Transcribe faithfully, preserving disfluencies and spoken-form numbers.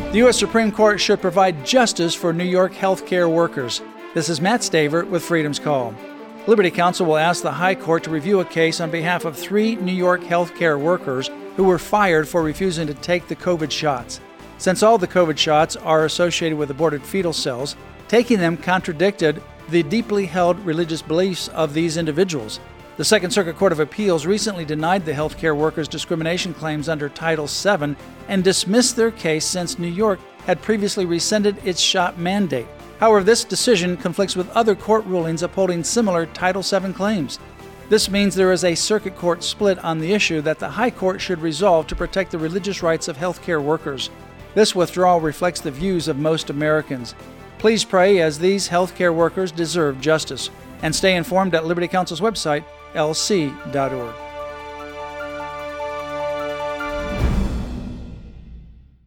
The U S Supreme Court should provide justice for New York healthcare workers. This is Matt Staver with Freedom's Call. Liberty Counsel will ask the High Court to review a case on behalf of three New York healthcare workers who were fired for refusing to take the COVID shots. Since all the COVID shots are associated with aborted fetal cells, taking them contradicted the deeply held religious beliefs of these individuals. The Second Circuit Court of Appeals recently denied the healthcare workers' discrimination claims under Title seven and dismissed their case since New York had previously rescinded its shot mandate. However, this decision conflicts with other court rulings upholding similar Title seven claims. This means there is a circuit court split on the issue that the High Court should resolve to protect the religious rights of healthcare workers. This withdrawal reflects the views of most Americans. Please pray, as these healthcare workers deserve justice. And stay informed at Liberty Counsel's website, L C dot org.